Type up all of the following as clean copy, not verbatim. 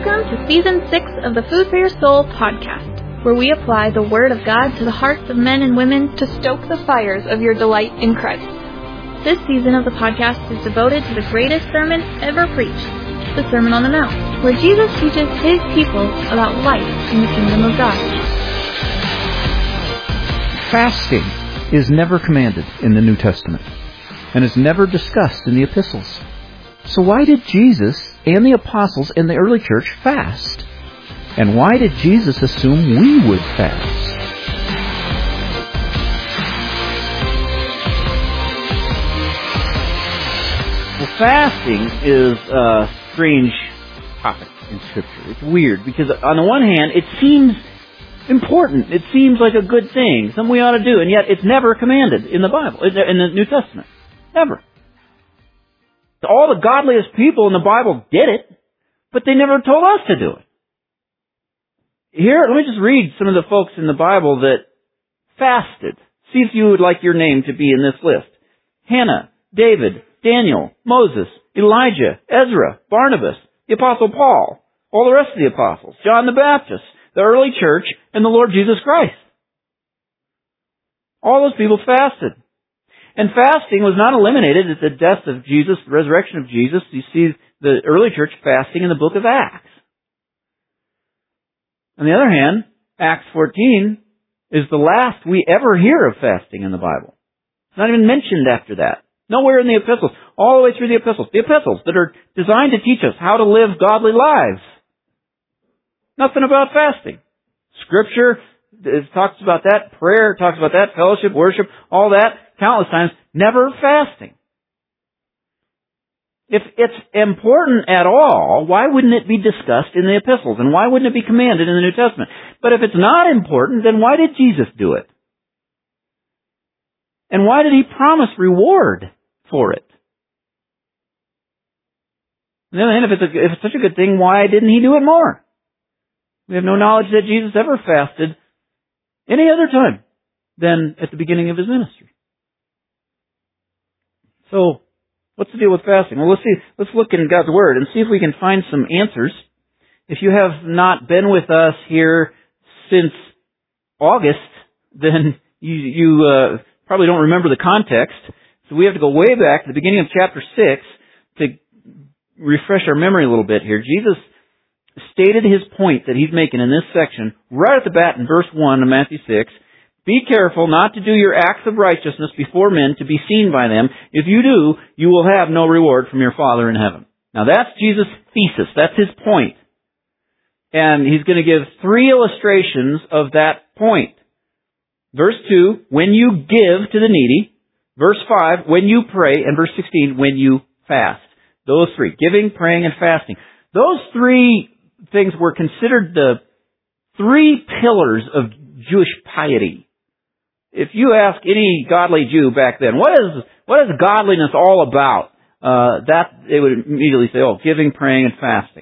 Welcome to Season 6 of the Food for Your Soul podcast, where we apply the Word of God to the hearts of men and women to stoke the fires of your delight in Christ. This season of the podcast is devoted to the greatest sermon ever preached, the Sermon on the Mount, where Jesus teaches His people about life in the kingdom of God. Fasting is never commanded in the New Testament and is never discussed in the epistles. So why did Jesus and the apostles in the early church fast? And why did Jesus assume we would fast? Well, fasting is a strange topic in Scripture. It's weird because on the one hand, it seems important. It seems like a good thing, something we ought to do, and yet it's never commanded in the Bible, in the New Testament. Never. All the godliest people in the Bible did it, but they never told us to do it. Here, let me just read some of the folks in the Bible that fasted. See if you would like your name to be in this list. Hannah, David, Daniel, Moses, Elijah, Ezra, Barnabas, the Apostle Paul, all the rest of the apostles, John the Baptist, the early church, and the Lord Jesus Christ. All those people fasted. And fasting was not eliminated at the death of Jesus, the resurrection of Jesus. You see the early church fasting in the book of Acts. On the other hand, Acts 14 is the last we ever hear of fasting in the Bible. It's not even mentioned after that. Nowhere in the epistles. All the way through the epistles. The epistles that are designed to teach us how to live godly lives. Nothing about fasting. Scripture talks about that. Prayer talks about that. Fellowship, worship, all that. Countless times, never fasting. If it's important at all, why wouldn't it be discussed in the epistles? And why wouldn't it be commanded in the New Testament? But if it's not important, then why did Jesus do it? And why did He promise reward for it? On the other hand, if it's such a good thing, why didn't He do it more? We have no knowledge that Jesus ever fasted any other time than at the beginning of His ministry. So, what's the deal with fasting? Well, let's look in God's Word and see if we can find some answers. If you have not been with us here since August, then you probably don't remember the context. So we have to go way back to the beginning of chapter 6 to refresh our memory a little bit here. Jesus stated His point that He's making in this section right at the bat in verse 1 of Matthew 6. Be careful not to do your acts of righteousness before men to be seen by them. If you do, you will have no reward from your Father in heaven. Now that's Jesus' thesis. That's His point. And He's going to give 3 illustrations of that point. Verse 2, when you give to the needy. Verse 5, when you pray. And verse 16, when you fast. Those 3, giving, praying, and fasting. Those 3 things were considered the 3 pillars of Jewish piety. If you ask any godly Jew back then, what is godliness all about? That they would immediately say, giving, praying, and fasting.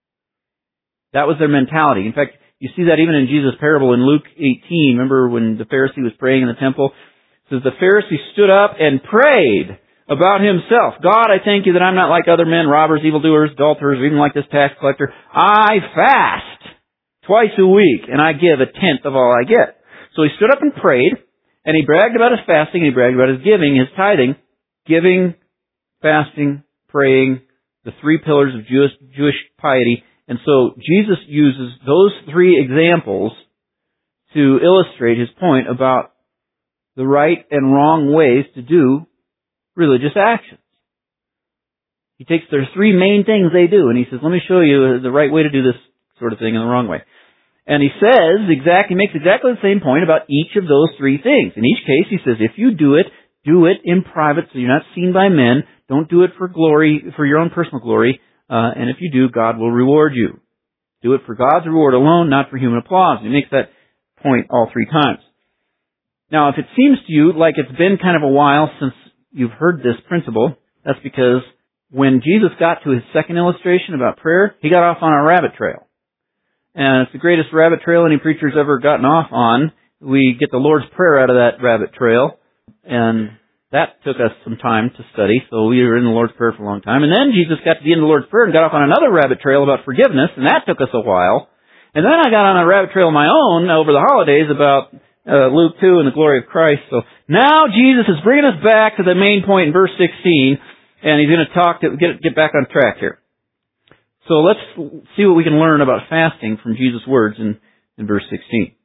That was their mentality. In fact, you see that even in Jesus' parable in Luke 18. Remember when the Pharisee was praying in the temple? It says the Pharisee stood up and prayed about himself. God, I thank you that I'm not like other men, robbers, evildoers, adulterers, or even like this tax collector. I fast twice a week, and I give 1/10 of all I get. So he stood up and prayed. And he bragged about his fasting, and he bragged about his giving, his tithing. Giving, fasting, praying, the 3 pillars of Jewish piety. And so Jesus uses those 3 examples to illustrate his point about the right and wrong ways to do religious actions. He takes their 3 main things they do, and he says, let me show you the right way to do this sort of thing and the wrong way. And he makes exactly the same point about each of those 3 things. In each case, he says, if you do it in private so you're not seen by men. Don't do it for glory, for your own personal glory. And if you do, God will reward you. Do it for God's reward alone, not for human applause. He makes that point all 3 times. Now, if it seems to you like it's been kind of a while since you've heard this principle, that's because when Jesus got to his second illustration about prayer, he got off on a rabbit trail. And it's the greatest rabbit trail any preacher's ever gotten off on. We get the Lord's Prayer out of that rabbit trail. And that took us some time to study, so we were in the Lord's Prayer for a long time. And then Jesus got to the end of the Lord's Prayer and got off on another rabbit trail about forgiveness, and that took us a while. And then I got on a rabbit trail of my own over the holidays about Luke 2 and the glory of Christ. So now Jesus is bringing us back to the main point in verse 16, and He's going to get back on track here. So let's see what we can learn about fasting from Jesus' words in verse 16.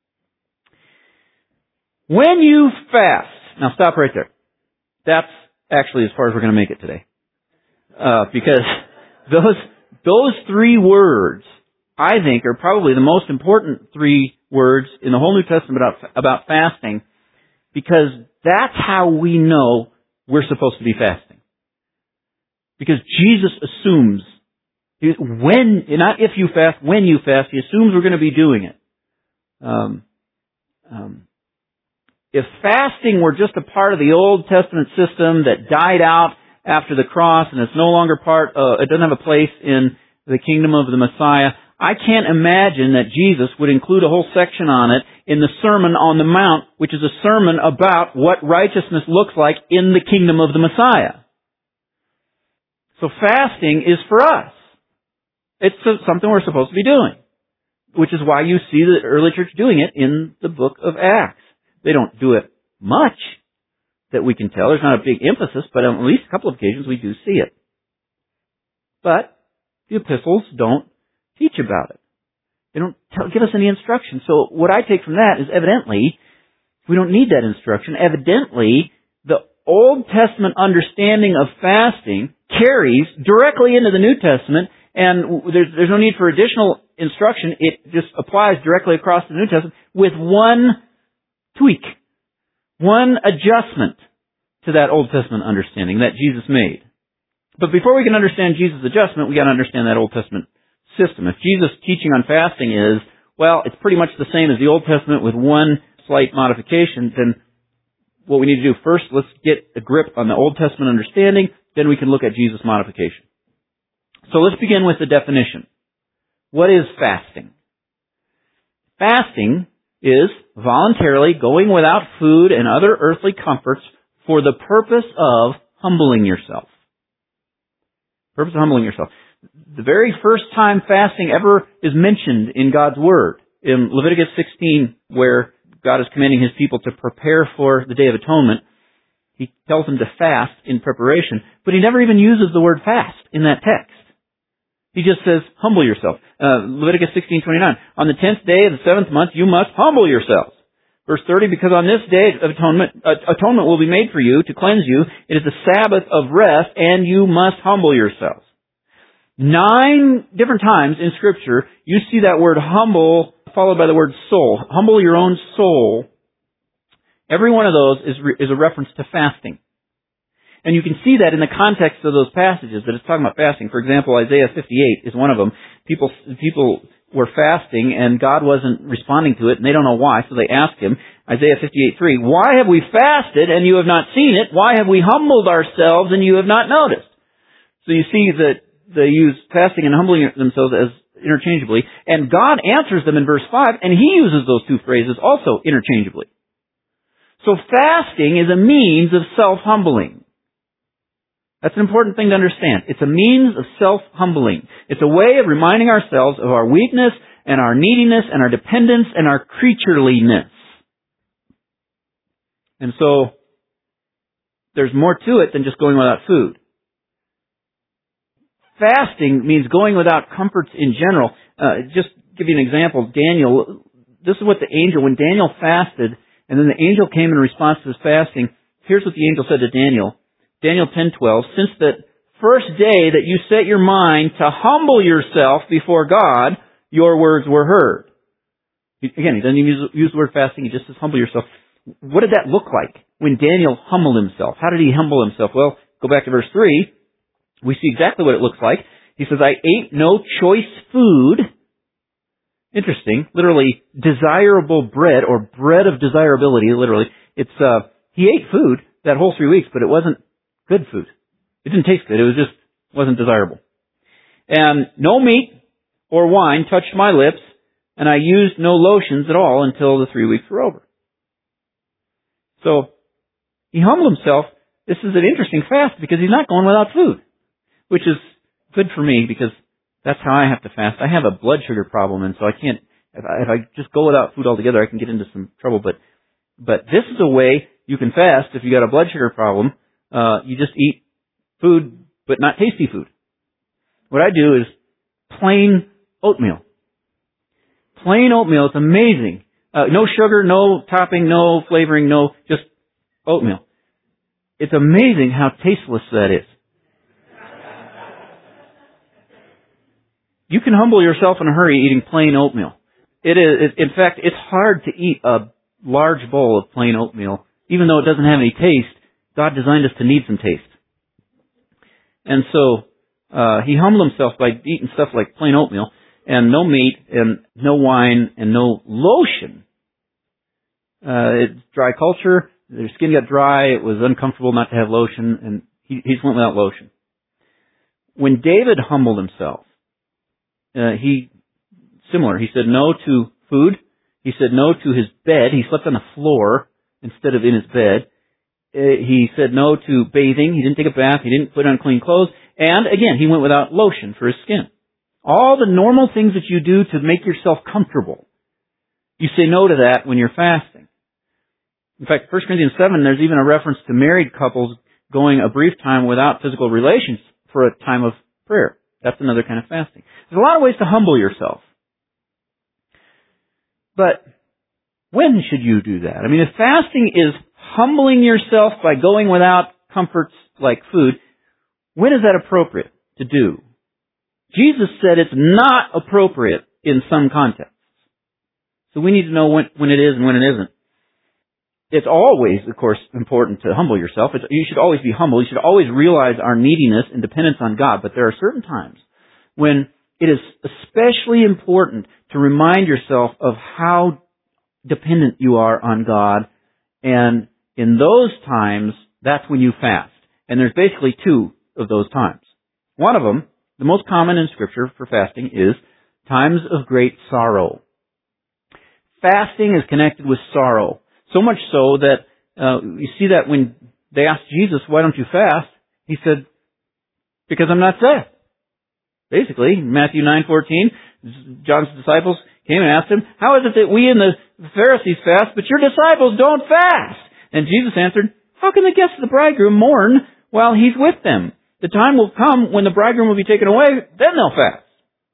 When you fast, now stop right there. That's actually as far as we're going to make it today. Because those three words, I think, are probably the most important three words in the whole New Testament about fasting, because that's how we know we're supposed to be fasting. Because Jesus assumes, not if you fast, when you fast, He assumes we're going to be doing it. If fasting were just a part of the Old Testament system that died out after the cross and it's no longer it doesn't have a place in the kingdom of the Messiah, I can't imagine that Jesus would include a whole section on it in the Sermon on the Mount, which is a sermon about what righteousness looks like in the kingdom of the Messiah. So fasting is for us. It's something we're supposed to be doing, which is why you see the early church doing it in the book of Acts. They don't do it much that we can tell. There's not a big emphasis, but on at least a couple of occasions we do see it. But the epistles don't teach about it. They don't give us any instruction. So what I take from that is evidently we don't need that instruction. Evidently, the Old Testament understanding of fasting carries directly into the New Testament, and there's no need for additional instruction. It just applies directly across the New Testament with one tweak, one adjustment to that Old Testament understanding that Jesus made. But before we can understand Jesus' adjustment, we got to understand that Old Testament system. If Jesus' teaching on fasting is, well, it's pretty much the same as the Old Testament with one slight modification, then what we need to do first, let's get a grip on the Old Testament understanding, then we can look at Jesus' modification. So let's begin with the definition. What is fasting? Fasting is voluntarily going without food and other earthly comforts for the purpose of humbling yourself. Purpose of humbling yourself. The very first time fasting ever is mentioned in God's Word, in Leviticus 16, where God is commanding His people to prepare for the Day of Atonement, He tells them to fast in preparation, but He never even uses the word fast in that text. He just says, humble yourself. Leviticus 16:29. On the 10th day of the 7th month, you must humble yourselves. Verse 30, because on this day of atonement will be made for you to cleanse you. It is the Sabbath of rest, and you must humble yourselves. 9 different times in Scripture, you see that word humble followed by the word soul. Humble your own soul. Every one of those is a reference to fasting. And you can see that in the context of those passages that it's talking about fasting. For example, Isaiah 58 is one of them. People were fasting and God wasn't responding to it and they don't know why, so they ask Him, Isaiah 58:3, why have we fasted and you have not seen it? Why have we humbled ourselves and you have not noticed? So you see that they use fasting and humbling themselves as interchangeably, and God answers them in verse 5, and He uses those two phrases also interchangeably. So fasting is a means of self-humbling. That's an important thing to understand. It's a means of self-humbling. It's a way of reminding ourselves of our weakness and our neediness and our dependence and our creatureliness. And so, there's more to it than just going without food. Fasting means going without comforts in general. Just give you an example. Daniel, this is what the angel, when Daniel fasted, and then the angel came in response to his fasting, here's what the angel said to Daniel. Daniel 10:12, since the first day that you set your mind to humble yourself before God, your words were heard. Again, he doesn't even use the word fasting, he just says humble yourself. What did that look like when Daniel humbled himself? How did he humble himself? Well, go back to verse 3. We see exactly what it looks like. He says, I ate no choice food. Interesting. Literally, desirable bread, or bread of desirability, literally. He ate food that whole 3 weeks, but it wasn't good food. It didn't taste good. It wasn't desirable. And no meat or wine touched my lips, and I used no lotions at all until the 3 weeks were over. So, he humbled himself. This is an interesting fast because he's not going without food, which is good for me because that's how I have to fast. I have a blood sugar problem, and so I can't, if I just go without food altogether, I can get into some trouble. But this is a way you can fast if you got a blood sugar problem. You just eat food, but not tasty food. What I do is plain oatmeal. Plain oatmeal, it's amazing. No sugar, no topping, no flavoring, no, just oatmeal. It's amazing how tasteless that is. You can humble yourself in a hurry eating plain oatmeal. In fact, it's hard to eat a large bowl of plain oatmeal. Even though it doesn't have any taste, God designed us to need some taste. And so, he humbled himself by eating stuff like plain oatmeal, and no meat, and no wine, and no lotion. It's dry culture. Their skin got dry. It was uncomfortable not to have lotion, and he went without lotion. When David humbled himself, he said no to food. He said no to his bed. He slept on the floor instead of in his bed. He said no to bathing. He didn't take a bath. He didn't put on clean clothes. And again, he went without lotion for his skin. All the normal things that you do to make yourself comfortable, you say no to that when you're fasting. In fact, 1 Corinthians 7, there's even a reference to married couples going a brief time without physical relations for a time of prayer. That's another kind of fasting. There's a lot of ways to humble yourself. But when should you do that? I mean, if fasting is humbling yourself by going without comforts like food, when is that appropriate to do? Jesus said it's not appropriate in some contexts. So we need to know when it is and when it isn't. It's always, of course, important to humble yourself. You should always be humble. You should always realize our neediness and dependence on God. But there are certain times when it is especially important to remind yourself of how dependent you are on God. And in those times, that's when you fast. And there's basically two of those times. One of them, the most common in Scripture for fasting, is times of great sorrow. Fasting is connected with sorrow. So much so that you see that when they asked Jesus, why don't you fast? He said, because I'm not sad. Basically, Matthew 9:14, John's disciples came and asked him, how is it that we and the Pharisees fast, but your disciples don't fast? And Jesus answered, how can the guests of the bridegroom mourn while he's with them? The time will come when the bridegroom will be taken away, then they'll fast.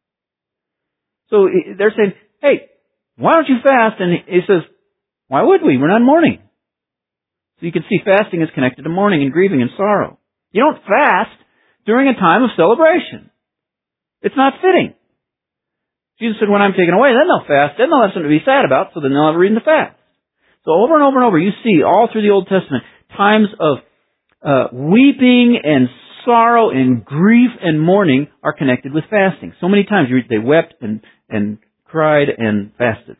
So they're saying, hey, why don't you fast? And he says, why would we? We're not mourning. So you can see fasting is connected to mourning and grieving and sorrow. You don't fast during a time of celebration. It's not fitting. Jesus said, when I'm taken away, then they'll fast. Then they'll have something to be sad about, so then they'll have a reason to fast. So over and over and over, you see all through the Old Testament times of weeping and sorrow and grief and mourning are connected with fasting. So many times you read they wept and cried and fasted.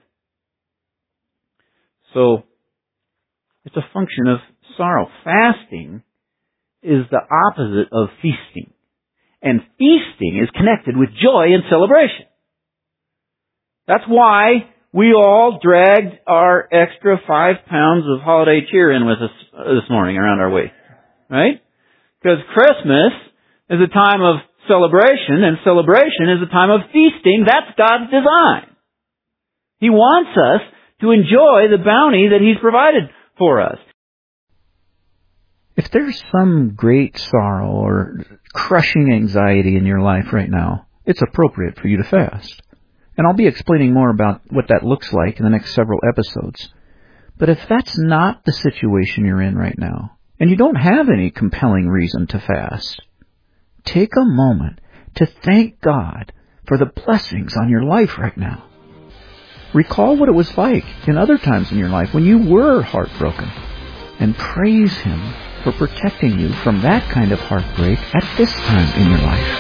So it's a function of sorrow. Fasting is the opposite of feasting. And feasting is connected with joy and celebration. That's why we all dragged our extra 5 pounds of holiday cheer in with us this morning around our waist. Right? Because Christmas is a time of celebration, and celebration is a time of feasting. That's God's design. He wants us to enjoy the bounty that He's provided for us. If there's some great sorrow or crushing anxiety in your life right now, it's appropriate for you to fast. And I'll be explaining more about what that looks like in the next several episodes. But if that's not the situation you're in right now, and you don't have any compelling reason to fast, take a moment to thank God for the blessings on your life right now. Recall what it was like in other times in your life when you were heartbroken, and praise Him for protecting you from that kind of heartbreak at this time in your life.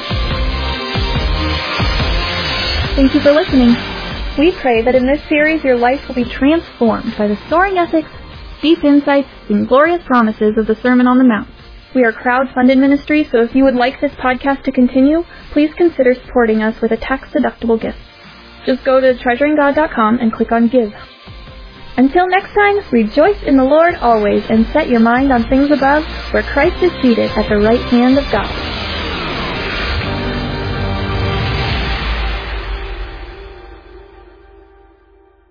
Thank you for listening. We pray that in this series your life will be transformed by the soaring ethics, deep insights, and glorious promises of the Sermon on the Mount. We are a crowd-funded ministry, so if you would like this podcast to continue, please consider supporting us with a tax-deductible gift. Just go to treasuringgod.com and click on Give. Until next time, rejoice in the Lord always and set your mind on things above, where Christ is seated at the right hand of God.